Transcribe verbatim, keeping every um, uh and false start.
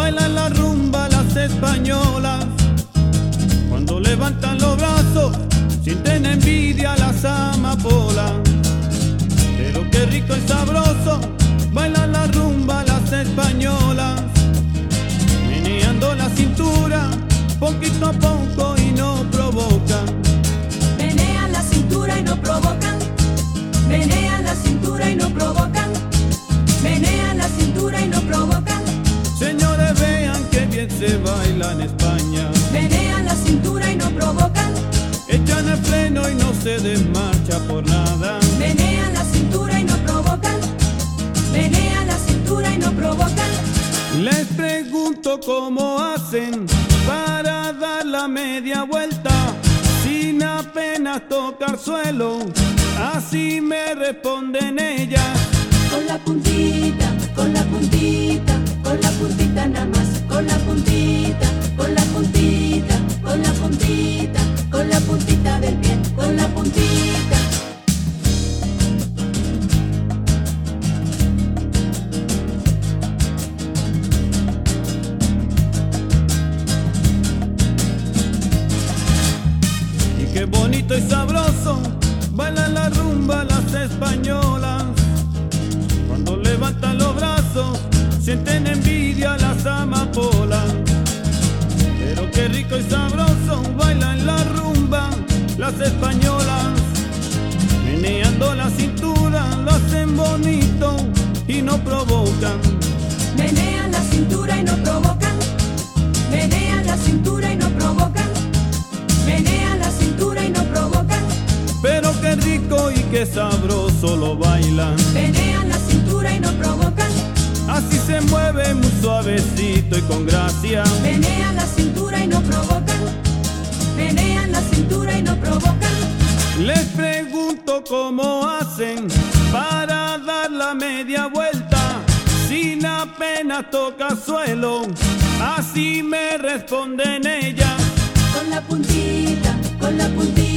bailan la rumba las españolas. Cuando levantan los brazos, sienten envidia las amapolas. Pero qué rico y sabroso, bailan la rumba las españolas. Meneando la cintura, poquito a poco y no provocan. Menean la cintura y no provocan. Menean la cintura y no provocan. Menean la cintura y no provocan. Señores, vean que bien se baila en España. Menean la cintura y no provocan. Echan el freno y no se desmarcha por nada. Menean la cintura y no provocan. Menean la cintura y no provocan. Les pregunto cómo hacen para dar la media vuelta sin apenas tocar suelo. Así me responden ellas. Con la puntita, con la puntita, con la puntita nada más. Con la puntita, con la puntita, con la puntita, con la puntita del pie, con la puntita. Y qué bonito y sabroso bailan la rumba las españolas. Cuando levantan los brazos, sienten envidia las amapolas. Pero qué rico y sabroso bailan la rumba las españolas. Meneando la cintura, lo hacen bonito y no provocan. Menean la cintura y no provocan. Menean la cintura y no provocan. Menean la cintura y no provocan. Pero qué rico y qué sabroso lo bailan. Menean la cintura y no provocan. Así se mueve muy suavecito y con gracia. Menean la cintura y no provocan. Menean la cintura y no provocan. Les pregunto cómo hacen para dar la media vuelta sin apenas tocar suelo. Así me responden ellas. Con la puntita, con la puntita.